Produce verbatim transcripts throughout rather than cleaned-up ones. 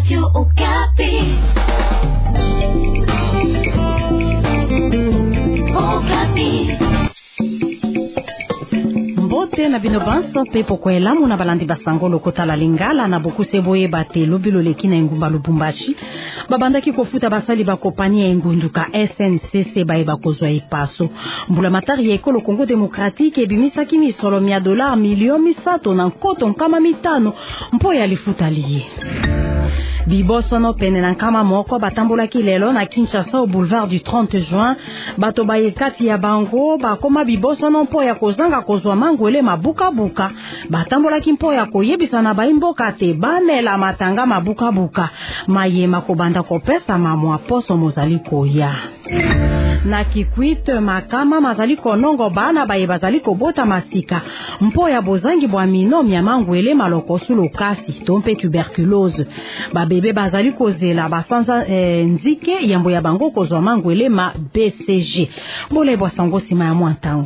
Radio Okapi. Okapi. Mbote na bino banso pepo kwa elamu na balandi basango lokota lingala na bokuse boye bate lobilo lekina engumba Lubumbashi babandaki kofuta basali ba kompani ya engunduka S N C C baye bakozwa epaso mbula matari ya ekolo Kongo Demokratike ebimisaki misolo mia dola milioni misato na nkoto nkama mitano mpo ya lifuta liye. Biboso no pene na nkama moko batambolaki lelo na Kinshasa au boulevard du trente juin bato baye kati ya bango bakoma biboso no mpo ya kozanga kozwa mangwele mabuka buka batambolaki mpo ya koyebisa na baimboka te banela matanga mabuka buka mayema kobanda kopesa mamwa poso mozali koya. Na Kikwit makama mazali konongo bana baye bazali kobota masika mpo ya bozangi bwa minomi ya mangwele maloko sulo kasi tompe tuberculose babebe bazali kozela basanza eh, nzike yambo ya bango kozwa mangwele ma B C G bole bwa sango sima ya mwantango.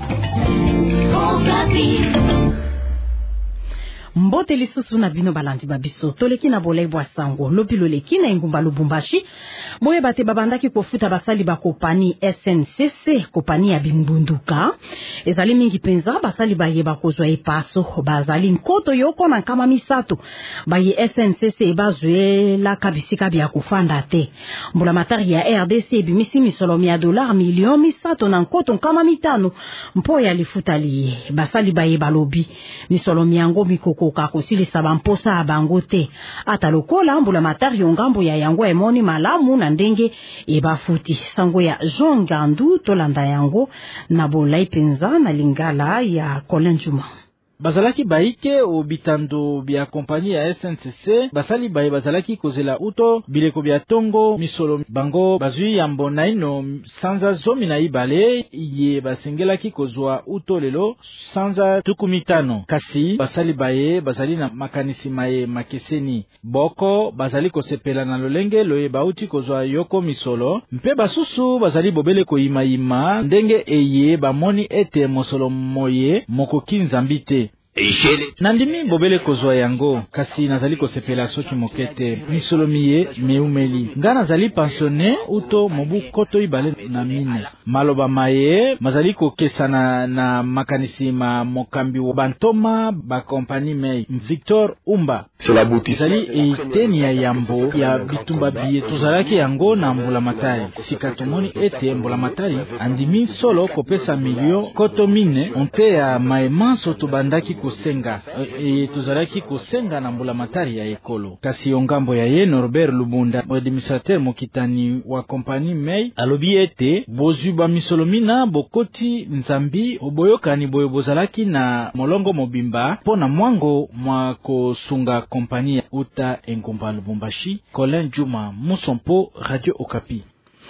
Mbote lisusu na bino balandi babiso toleki na bolai bwa sango lobilo leki na engumba Lubumbashi boye bate babandaki kofuta basali ba kompani S N C C kompani ya bimbunduka ezali mingi penza basali baye bakozwa epaso bazali nkoto yoko na kama misato baye S N C C bazwe la kabisika bya kufanda te mbula matari ya R D C bimisi misolo mia dola milioni misato na nkoto kama mitano mpo ya lifuta liye basali baye balobi misolo miango mikoko kakosilisa bamposa abangote ata lokola mbula matari yongambo ya yango emoni malamu na ndenge ebafuti sango ya Jean Gandu tolanda yango na bolai penza na lingala ya Colin Juma. Bazalaki baike o bitando bia kompani ya S N C C basali baye bazalaki kozela uto bileko bia tongo misolo bango bazui ya mbonaino sanza zomi na ibale ye basengelaki kozwa uto lelo sanza tukumitano kasi basali baye bazali na makanisi maye makeseni boko bazali kosepela na lolenge loye bauti kozwa yoko misolo mpe basusu bazali bobele koima ima ndenge eye bamoni ete mosolo moye mokoki nzambite nandimi bobele kozwa yango kasi nazali kosepela soki mokete misolomiye meumeli nga nazali pensionné uto mobu koto ibale na mine maloba maye mazali kokesana na makanisi ma mokambi wa bantoma ba kompani mei Victor Umba zali eiteni ya yambo ya bitumba biye tuzalaki yango na mbula matari sikatomoni ete mbula matari andimi solo kopesa milio koto mine onte ya maemanso tubandaki kusenga e tuzalaki kusenga na mbula matari ya ekolo kasi ongambo ya ye Norbert Lubunda administrateur mokitani wa kompani mei alobi ete bozu ba misolomina bokoti nzambi oboyokani boyo bozalaki na molongo mobimba pona mwango mwa kosunga kompani ya uta engumba Lubumbashi. Colin Juma, Musompo, Radio Okapi.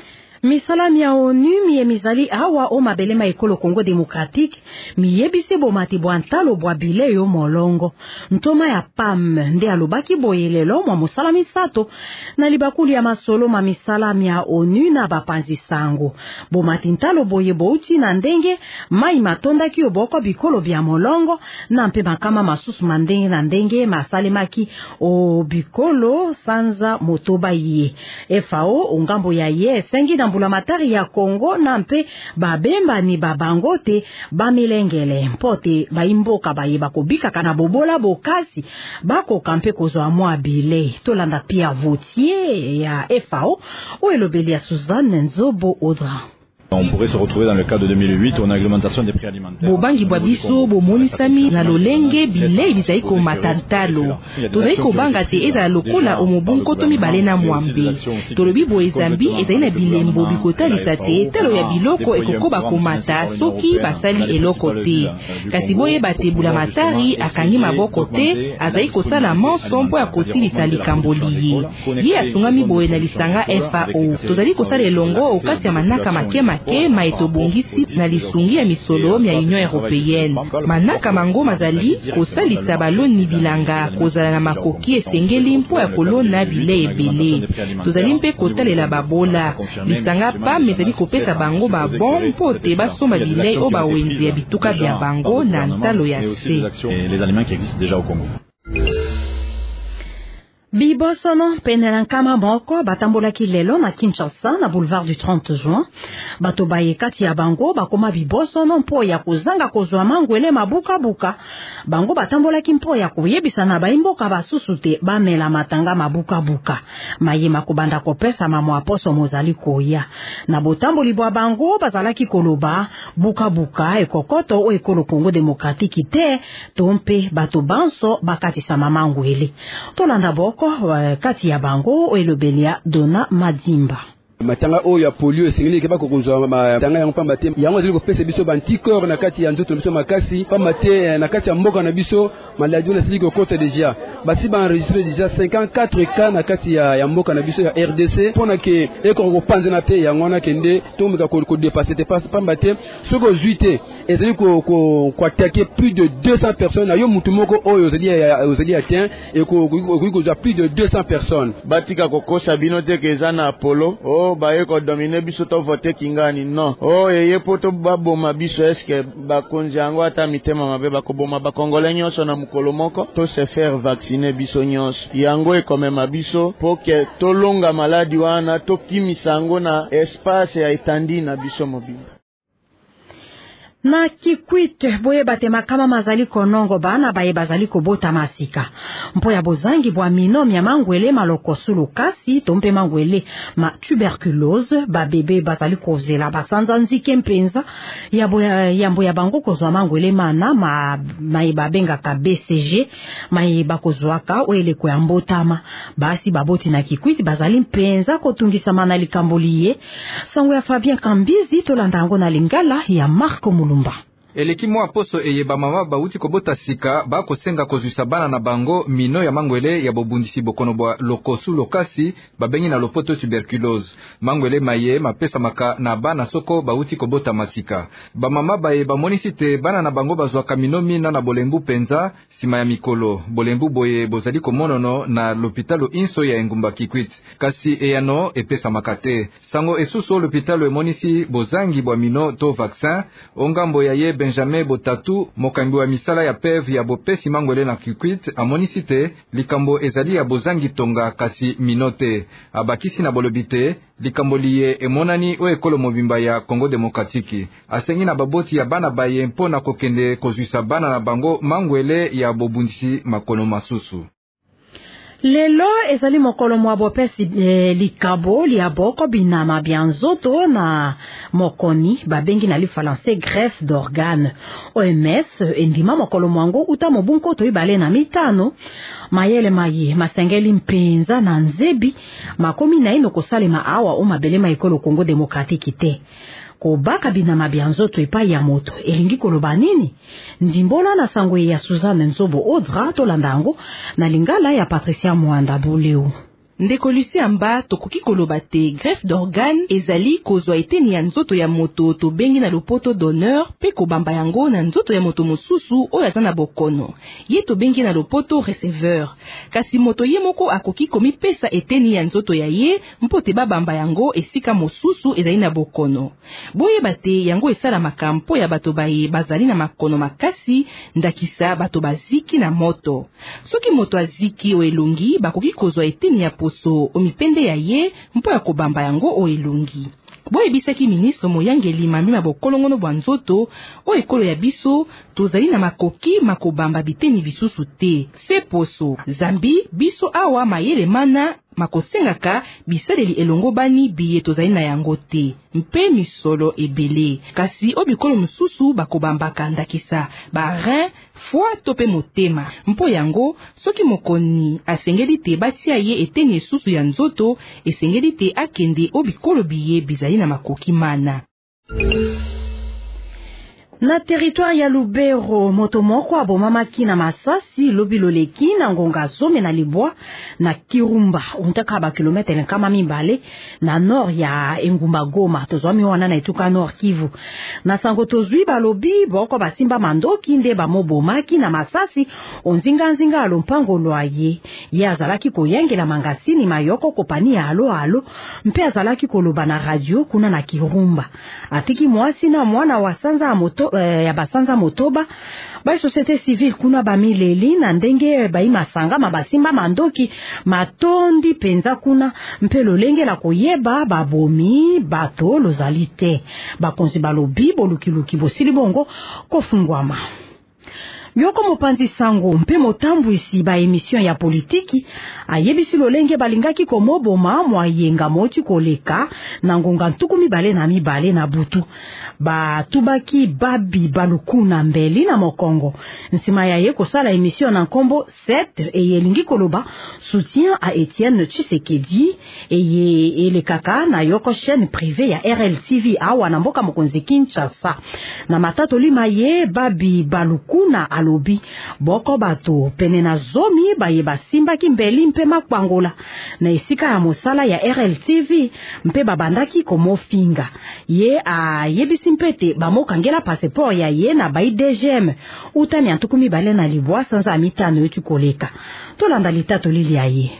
Misala mia onu miye mizali awa o mabelema ekolo Kongo Demokratike miyebise bomati bwantalo bwa bile yo molongo ntoma ya P A M nde alobaki boyelelo mwa musala misato na libakuli ya masolo ma misala mia onu na bapanzi sango bomati ntalo boye bouti na ndenge mai matonda ki oboko bikolo bya molongo na mpe makama masusu mandenge na ndenge masalemaki o bikolo sanza motoba ye F A O ongambo ya ye sengi na mbula matari ya Kongo na mpe babemba ni babangote bamilengele mpote baimboka baye bakobika kana bobola bokasi bako kampe kozwa mwa bile tolanda pia votier ya F A O o elobeli ya Suzanne Nzobo Audra. On pourrait se retrouver dans le cas de deux mille huit, on a augmentation des prix alimentaires. Bobangi bwabiso bomonisami na lolenge bile bizaiko matantalo. Tozaiko banga te eza lokola omobunko to mibale na mwambe. Tolobi bo ezambi ezina bilembo bikota lisate telo ya biloko ekokoba komata soki basali eloko te. Kasi boye batebula matari akangi maboko te azaiko sala monso mpo ya kosilisa likamboliye. Ye asungami boye na lisanga F A O. Tozali kosala elongo okati ya manaka makema ke maetobongisi na lisungi ya misolo ya Union Européenne. Manaka mango mazali kosalisa baloni bilanga kozala na makoki esengeli mpo ya kolona bile ebele. Tozali mpe kotalela babola. Lisanga pa mezali kopesa bango babon mpo te basomba bile o bawenzi ya bituka bya bango na ntalo ya se. Les aliments qui existent déjà au Congo. Bibosono pene na nkama moko batambolaki lelo na Kinshasa na boulevard du trente juin. Bato baye kati ya bango bakoma bibosono mpo ya kozanga kozwa mangwele mabuka buka. Bango batambolaki mpo ya koyebisa na baimboka basusu te bamela matanga mabuka buka. Mayema kobanda kopesa mamo aposo mozali koya. Na botamboli bwa bango bazalaki koloba buka buka ekokoto o ekolo Congo Démocratique te tompe bato banso bakatisa mangwele. Tolanda boko kati ya bango oelobelia Dona Madimba. Matanga o ya polio esengeli keba kokozwa matanga yango pamba te yango zili kopesa biso bantikor na kati ya nzoto biso makasi pamba te na kati ya mboka na biso maladi na sili kokota deja basi ba enregistré déjà cinquante-quatre cas na kati ya, ya mboka na biso ya R D C pona ke eko kopanze na te yango na kende to meka ko dépasser te pas pamba te soko zuite ezali ko ko ko attaquer plus de deux cents personnes na yo mutu moko oyo ozali ozali atteint et ko ko plus de deux cents personnes batika kokosa binote kezana Apollo o baye ko dominer biso to voter kingani non o yeye poto baboma biso eske bakonzi yango ata mitema mabe bakoboma bakongole nyonso na mukolo moko to se faire vacciner biso nyonso yango ekomema biso po ke tolonga maladi wana to kimisango na espace ya etandi na biso mobimba. Na Kikwit boye batema kama mazali konongo bana baye bazali kobota masika mpo ya bozangi bwa minom ya mangwele malokosulu kasi tompe mangwele ma tuberculose ba bebe bazali kozela basanza nzike mpenza ya boya ya mbo ya bango kozwa mangwele mana ma maiba benga ka B C G maiba kozwaka oele ko ya mbotama basi baboti na Kikwit bazali mpenza kotungisa mana likamboliye sango ya Fabien Kambizi tolandango na Lingala ya Marco Lumba. Eleki mwa poso eyeba mama bauti kobota sika ba kosenga kozwisa bana na bango mino ya mangwele ya bobundisi bokono bwa lokosu lokasi babengi na lopoto tuberculose mangwele maye mapesa maka na bana soko bauti kobota masika ba mama baye bamonisi te bana na bango bazwaka mino mina na bolembu penza sima ya mikolo bolembu boye bozali komonono na l'hôpital inso ya Engumba Kikwit kasi eyano epesa makate sango esuso l'hôpital emonisi bozangi bwa mino to vaccin ongambo ya ye Benjamin Botatu mokambi wa misala ya P E V ya bopesi mangwele na Kikwit amonisi te likambo ezali ya bozangi tonga kasi minote abakisi na bolobite likambo liye emonani o ekolo mobimba ya Congo Démocratique asengi na baboti ya bana baye mpo na kokende kozwisa bana na bango mangwele ya bobundisi makono masusu. Lelo ezali mokolo mwa bopesi eh, likabo lia boko binama bianzoto na mokoni babengi na li français greffe d'organe. O M S endima mokolo mwango uta mobunko to ibale na mitano mayele maye masengeli mpenza na nzebi makomi na ino kosalema awa o mabelema ekolo Congo Démocratique te. Kobaka binama bianzoto epai ya moto elingi koloba nini ndimbola na sangwe ya Suzanne Nzobo Audra tolandango na Lingala ya Patricia Mwanda Buleu. Ndeko Lucie Amba tokoki koloba te greffe d'organe ezali kozwa eteni ya nzoto ya moto to bengi na lopoto d'honneur pe kobamba yango na nzoto ya moto mosusu oyo aza na bokono ye to bengi na lopoto receveur kasi moto ye moko akoki komipesa eteni ya nzoto ya ye mpo te babamba yango esika mosusu ezali na bokono boyeba te yango esala makampo ya bato baye bazali na makono makasi ndakisa bato baziki na moto soki moto aziki o elongi bakoki kozwa eteni ya so omipende ya ye mpo ya kobamba yango o elongi boyebisaki ministre Moyangeli mami mabokolongono bwa nzoto o ekolo ya biso tozali na makoki makobamba biteni bisusu te se poso zambi biso awa mayele mana makosengaka bisaleli elongo bani biye tozali na yango te mpe misolo ebele kasi obikolo mususu bakobambaka ndakisa ba rein foi to pe motema mpo yango soki mokoni asengeli te batia ye eteni esusu ya nzoto esengeli te akende obikolo biye bizali na makoki mana. Na territoire ya Lubero moto moko abomamaki na Masasi lobiloleki na ngonga zome na Libwa na Kirumba untaka ba kilometre kama mimbale na nord ya Engumba Goma tozwami wana na etuka nord Kivu na sango tozwi balobi boko basimba mandoki nde bamobomaki na Masasi onzinga nzinga alompango loye ye azalaki koyengela mangasini mayoko kopani ya alo alo mpe azalaki koloba na radio kuna na Kirumba atiki mwasi na mwana wa sanza moto eh, ya basanza motoba ba société civile kuna ba mileli na ndenge ba imasanga mabasimba mandoki matondi penza kuna mpelo lenge la koyeba babomi bato lozalite bakonzi balobi bolukiluki bosili bongo kofungwama. Yoko mopanzi sango mpe motambwisi ba émission ya politiki ayebisi lolenge balingaki komoboma mwayenga moti koleka na ngonga ntuku mibale na mibale na butu ba tubaki babi balukuna mbeli na mokongo nsima ya ye kosala émission na nkombo sept eyelingi koloba soutien à Étienne Tshisekedi eye elekaka na yoko chaîne privée ya R L T V awa na mboka mokonzi Kinshasa na matato lima ye babi balukuna alobi boko bato pene na zomi baye basimba kimbeli mpe makwangola na esika ya mosala ya R L T V mpe babandaki komofinga ye a yebisi mpete bamokangela passeport ya ye na bai D G M utani antukumi bale na libwa sanza mitano yetu koleka tolanda litato lili ya ye.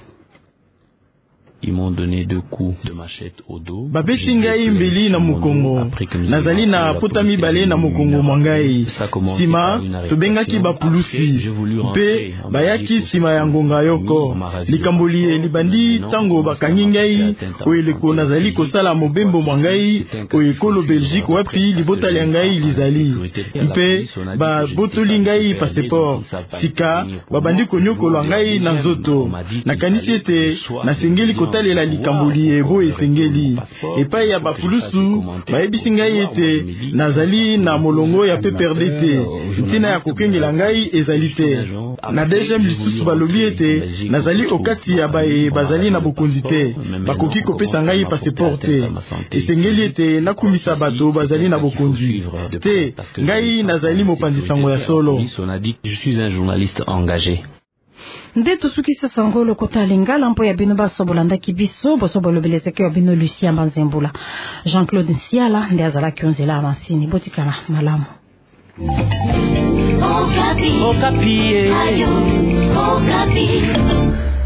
Ils m'ont donné deux coups de machette au dos. Babesi ngai mbeli na mukongo. Nazali na pota mibale na mukongo mwangai. Sima tobengaki bapulusi. Pe bayaki sima ya ngonga yoko. Likamboli libandi tango bakangi ngai oyeleko nazali kosala mobembo mwangai oyekolo Belgique wapi libota lya ngai lizali. Pe ba botoli ngai passeport. Sika babandi konyokolwa ngai na nzoto. Nakanisi ete nasengeli talela likamboli ebo esengeli epai ya bapulusu bayebisi ngai ete nazali na molongo ya P P R D te ntina ya kokengela ngai ezali te na deuxième lisusu balobi ete nazali okati ya baye bazali na bokonzi te bakoki kopesa ngai passeport te esengeli ete nakumisa bato bazali na bokonzi te ngai nazali mopanzi sango ya solo. Je suis un journaliste engagé. Nde tusukisa sangolo kota lingala mpo ya bino basobolanda kibiso bosobolo belezeke ya bino Lucien Banzembula Jean-Claude Nsiala nde azala kionzela amansini botikana malamu. Okapi. Okapi. Ayo. Okapi.